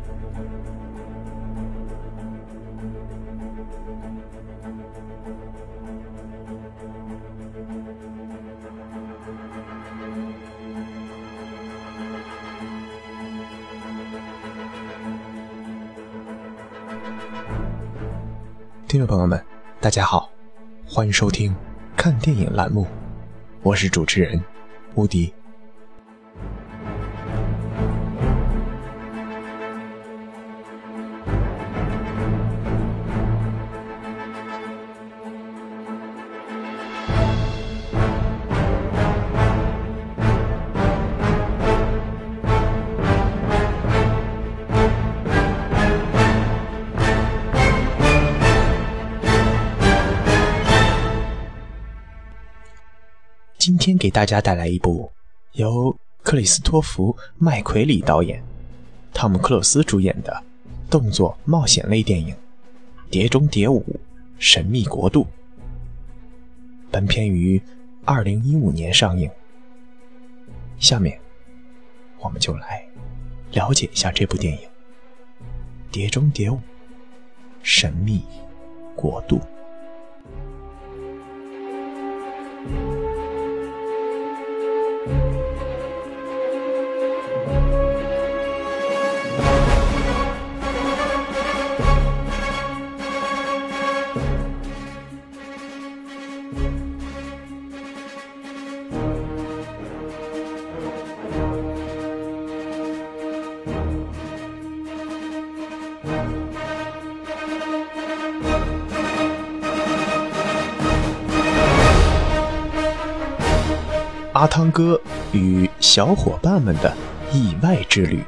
听众朋友们，大家好，欢迎收听看电影栏目，我是主持人乌迪。今天给大家带来一部由克里斯托弗·麦奎里导演、汤姆·克鲁斯主演的动作冒险类电影《碟中谍5：神秘国度》。本片于2015年上映。下面我们就来了解一下这部电影《碟中谍5：神秘国度》。阿汤哥与小伙伴们的意外之旅。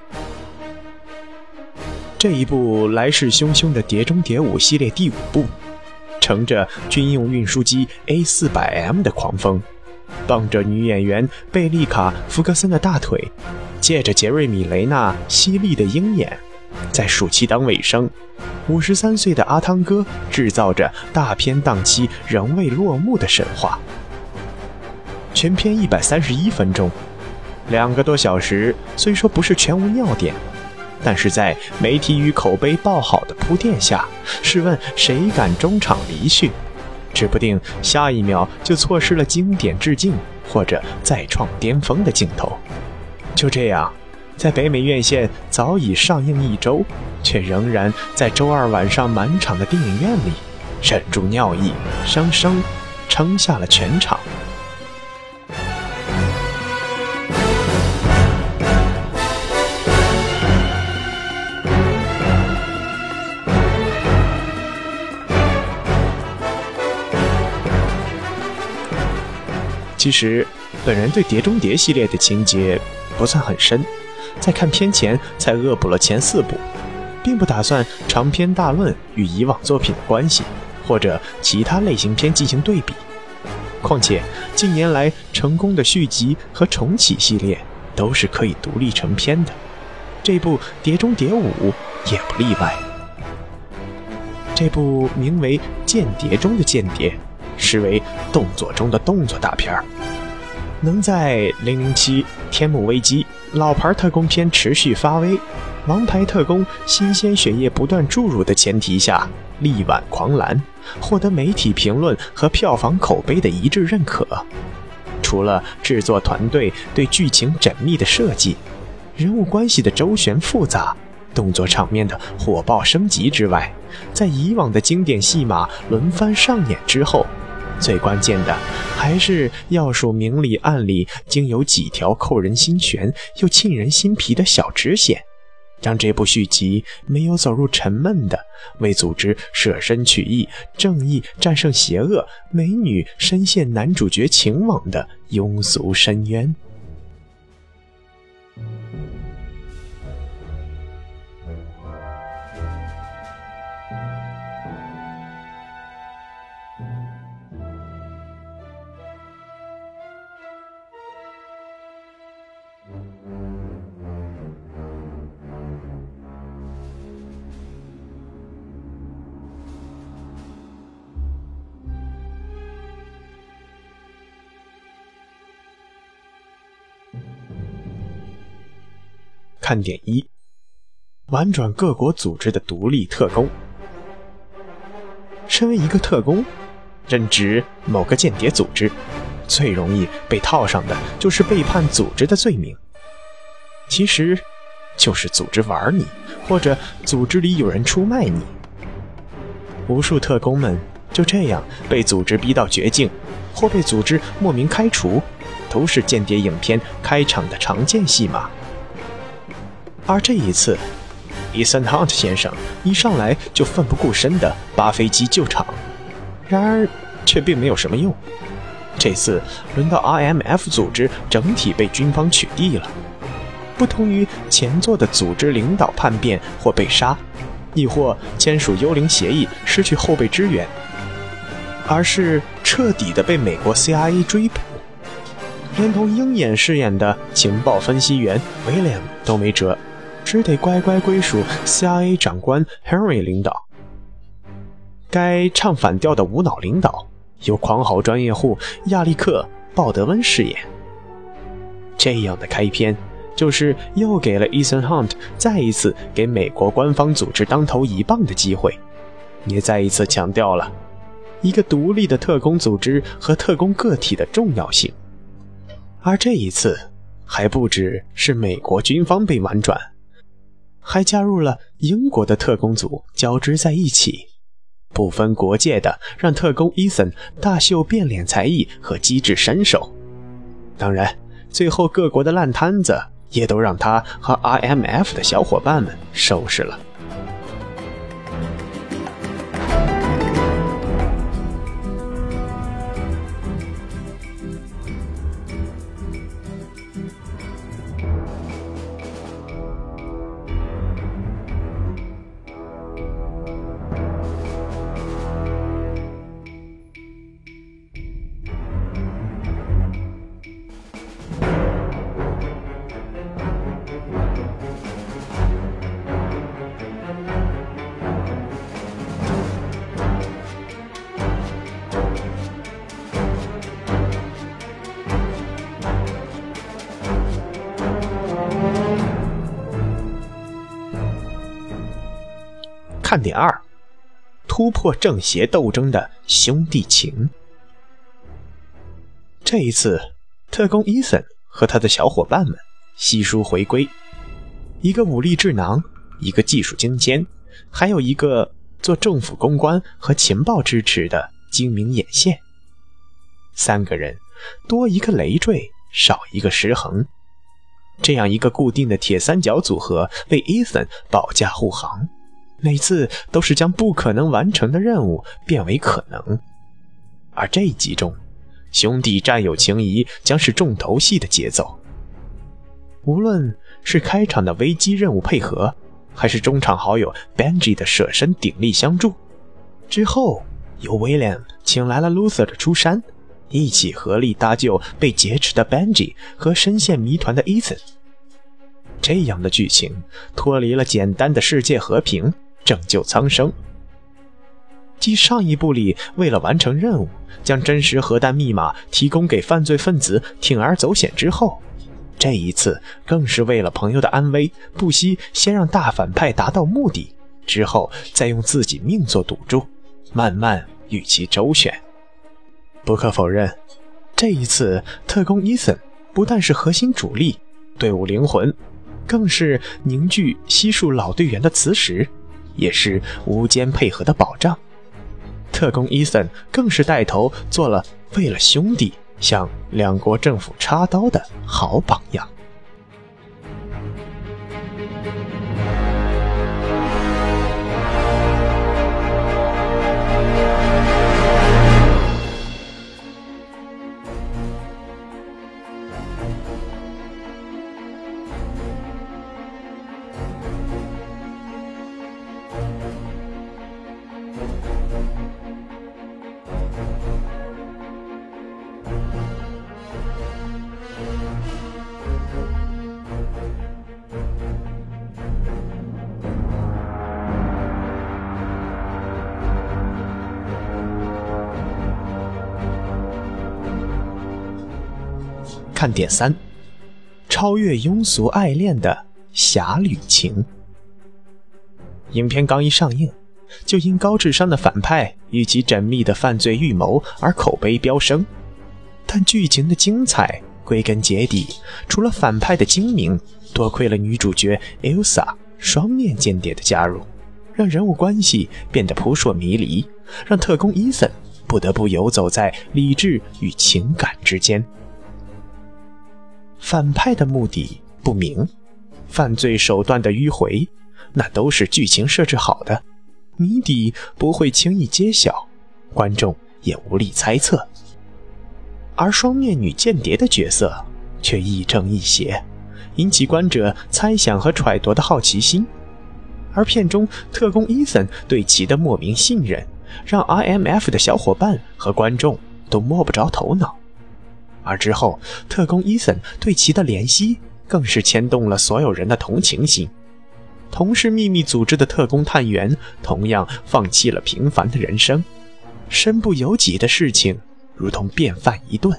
这一部来势汹汹的《碟中谍5》系列第5部，乘着军用运输机 A400M 的狂风，傍着女演员贝丽卡·福克森的大腿，借着杰瑞米·雷纳犀利的鹰眼，在暑期档尾声，53岁的阿汤哥制造着大片档期仍未落幕的神话。全片131分钟，2个多小时，虽说不是全无尿点，但是在媒体与口碑爆好的铺垫下，试问谁敢中场离去？指不定下一秒就错失了经典致敬或者再创巅峰的镜头。就这样，在北美院线早已上映1周，却仍然在周二晚上满场的电影院里忍住尿意，生生撑下了全场。其实本人对碟中谍系列的情节不算很深，在看片前才恶补了前4部，并不打算长篇大论与以往作品的关系或者其他类型片进行对比。况且近年来成功的续集和重启系列都是可以独立成片的，这部《碟中谍5》也不例外。这部名为《间谍中的间谍》，实为动作中的动作大片，能在007、天幕危机、老牌特工片持续发威，王牌特工新鲜血液不断注入的前提下，力挽狂澜，获得媒体评论和票房口碑的一致认可。除了制作团队对剧情缜密的设计、人物关系的周旋复杂、动作场面的火爆升级之外，在以往的经典戏码轮番上演之后，最关键的还是要数明里暗里经有几条扣人心弦又沁人心脾的小支线，让这部续集没有走入沉闷的为组织舍身取义、正义战胜邪恶、美女深陷男主角情网的庸俗深渊。看点1， 玩转各国组织的独立特工。身为一个特工，任职某个间谍组织，最容易被套上的就是背叛组织的罪名。其实就是组织玩你，或者组织里有人出卖你。无数特工们就这样被组织逼到绝境，或被组织莫名开除，都是间谍影片开场的常见戏码。而这一次，Ethan Hunt 先生一上来就奋不顾身地扒飞机救场，然而却并没有什么用。这次轮到 IMF 组织整体被军方取缔了。不同于前作的组织领导叛变或被杀，亦或签署幽灵协议失去后备支援，而是彻底的被美国 CIA 追捕，连同鹰眼饰演的情报分析员 William 都没辙，只得乖乖归属 CIA 长官 Henry 领导。该唱反调的无脑领导由狂豪专业户亚历克·鲍德温饰演。这样的开篇就是又给了 Ethan Hunt 再一次给美国官方组织当头一棒的机会，也再一次强调了一个独立的特工组织和特工个体的重要性。而这一次还不只是美国军方被玩转，还加入了英国的特工组交织在一起，不分国界的让特工 Ethan 大秀变脸才艺和机智身手。当然最后各国的烂摊子也都让他和 IMF 的小伙伴们收拾了。看点2：突破正邪斗争的兄弟情。这一次，特工 Ethan 和他的小伙伴们悉数回归，一个武力智囊，一个技术精尖，还有一个做政府公关和情报支持的精明眼线。3个人，多一个累赘，少一个失衡。这样一个固定的铁三角组合为 Ethan 保驾护航，每次都是将不可能完成的任务变为可能。而这一集中，兄弟战友情谊将是重头戏的节奏。无论是开场的危机任务配合，还是中场好友 Benji 的舍身鼎力相助，之后由 William 请来了 Luther 的出山，一起合力搭救被劫持的 Benji 和深陷谜团的 Ethan。 这样的剧情脱离了简单的世界和平拯救苍生。继上一部里为了完成任务将真实核弹密码提供给犯罪分子铤而走险之后，这一次更是为了朋友的安危，不惜先让大反派达到目的，之后再用自己命做赌注，慢慢与其周旋。不可否认，这一次特工 Ethan 不但是核心主力，队伍灵魂，更是凝聚悉数老队员的磁石，也是无间配合的保障。特工 Ethan 更是带头做了为了兄弟向两国政府插刀的好榜样。看点3：超越庸俗爱恋的侠侣情。 影片刚一上映，就因高智商的反派与其缜密的犯罪预谋而口碑飙升。但剧情的精彩归根结底，除了反派的精明，多亏了女主角 Elsa 双面间谍的加入，让人物关系变得扑朔迷离，让特工伊森不得不游走在理智与情感之间。反派的目的不明，犯罪手段的迂回，那都是剧情设置好的，谜底不会轻易揭晓，观众也无力猜测。而双面女间谍的角色却亦正亦邪，引起观者猜想和揣度的好奇心。而片中特工伊森对其的莫名信任，让 IMF 的小伙伴和观众都摸不着头脑。而之后特工伊森对其的怜惜，更是牵动了所有人的同情心。同是秘密组织的特工探员，同样放弃了平凡的人生，身不由己的事情如同便饭一顿。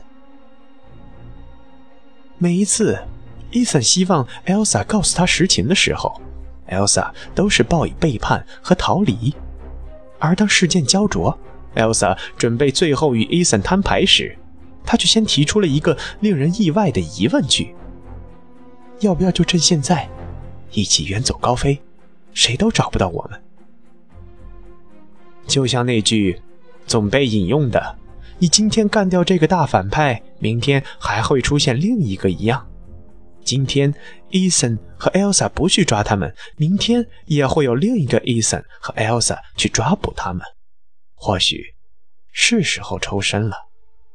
每一次伊森希望 Elsa 告诉他实情的时候， Elsa 都是报以背叛和逃离。而当事件焦灼， Elsa 准备最后与伊森摊牌时，他却先提出了一个令人意外的疑问句：要不要就趁现在一起远走高飞，谁都找不到我们。就像那句总被引用的你今天干掉这个大反派，明天还会出现另一个一样。今天 Ethan 和 Elsa 不去抓他们，明天也会有另一个 Ethan 和 Elsa 去抓捕他们。或许是时候抽身了。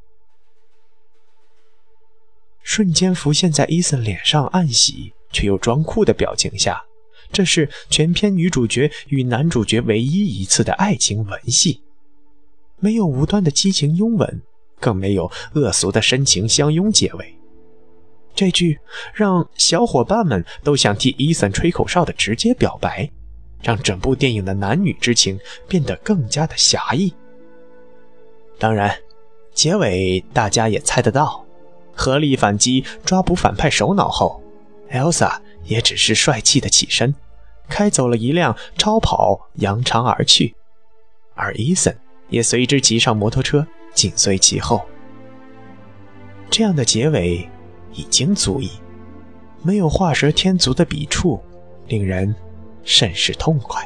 瞬间浮现在 Ethan 脸上暗喜却又装酷的表情下，这是全片女主角与男主角唯一一次的爱情吻戏。没有无端的激情拥吻，更没有恶俗的深情相拥结尾。这句让小伙伴们都想替伊森吹口哨的直接表白，让整部电影的男女之情变得更加的侠义。当然，结尾大家也猜得到，合力反击抓捕反派首脑后， Elsa 也只是帅气的起身，开走了一辆超跑扬长而去，而伊森也随之骑上摩托车紧随其后。这样的结尾已经足以，没有画蛇添足的笔触，令人甚是痛快。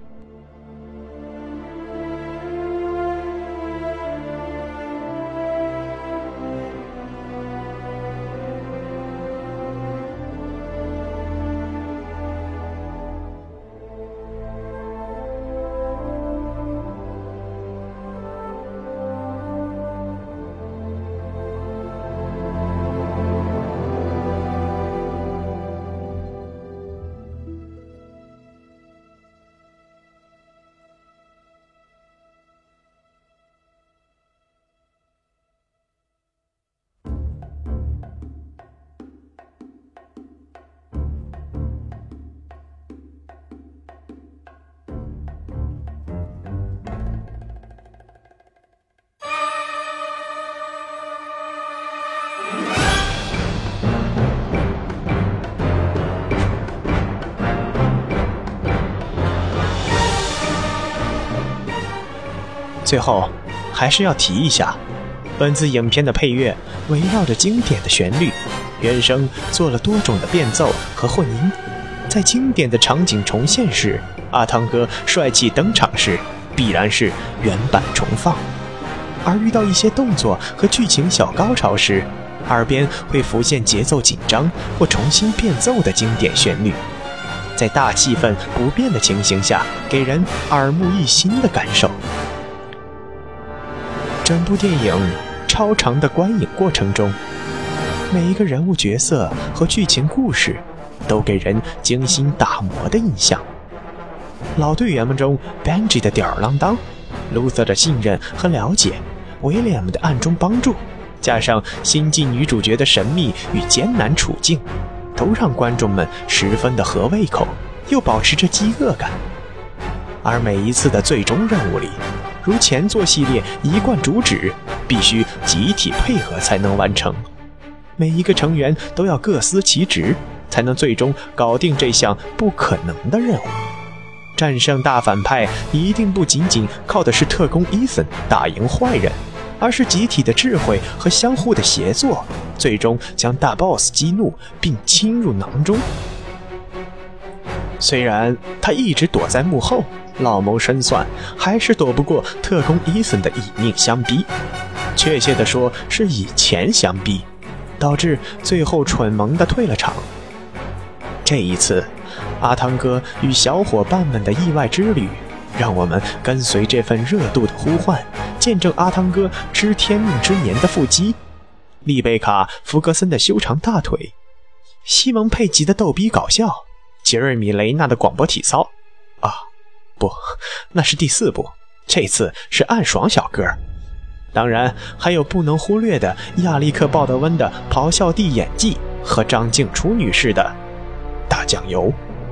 最后还是要提一下，本次影片的配乐围绕着经典的旋律，原声做了多种的变奏和混音。在经典的场景重现时，阿汤哥帅气登场时，必然是原版重放；而遇到一些动作和剧情小高潮时，耳边会浮现节奏紧张或重新变奏的经典旋律，在大气氛不变的情形下，给人耳目一新的感受。整部电影超长的观影过程中，每一个人物角色和剧情故事都给人精心打磨的印象。老队员们中 Benji 的吊儿郎当， Luther 的信任和了解， William 的暗中帮助，加上新晋女主角的神秘与艰难处境，都让观众们十分的合胃口，又保持着饥饿感。而每一次的最终任务里，如前作系列一贯主旨，必须集体配合才能完成，每一个成员都要各司其职，才能最终搞定这项不可能的任务。 战胜大反派一定不仅仅靠的是特工伊森打赢坏人，而是集体的智慧和相互的协作，最终将大 boss 激怒并侵入囊中。虽然他一直躲在幕后，老谋深算，还是躲不过特工伊森的以命相逼。确切地说，是以钱相逼，导致最后蠢萌地退了场。这一次，阿汤哥与小伙伴们的意外之旅，让我们跟随这份热度的呼唤，见证阿汤哥知天命之年的腹肌，丽贝卡·福格森的修长大腿，西蒙·佩吉的逗逼搞笑，杰瑞米·雷纳的广播体操。啊，不，那是第4部，这次是暗爽小哥。当然，还有不能忽略的亚历克·鲍德温的咆哮帝演技和张静初女士的大酱油。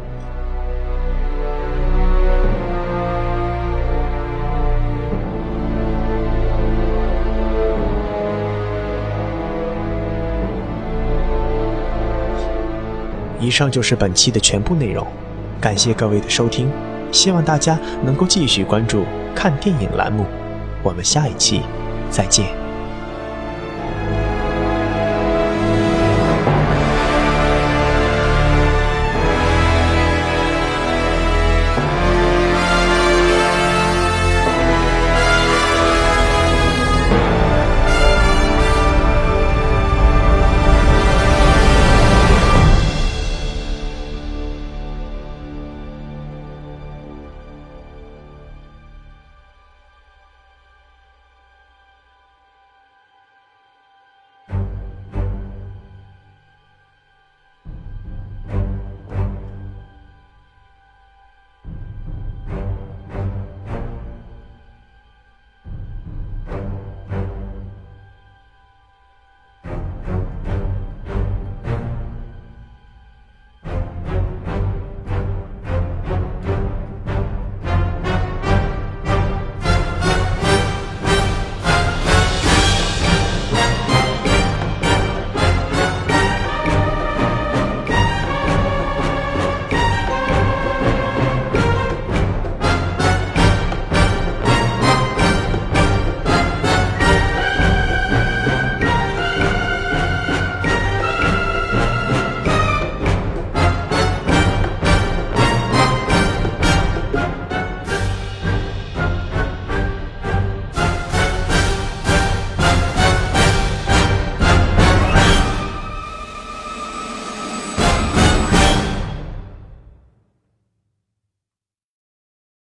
以上就是本期的全部内容，感谢各位的收听，希望大家能够继续关注看电影栏目，我们下一期再见。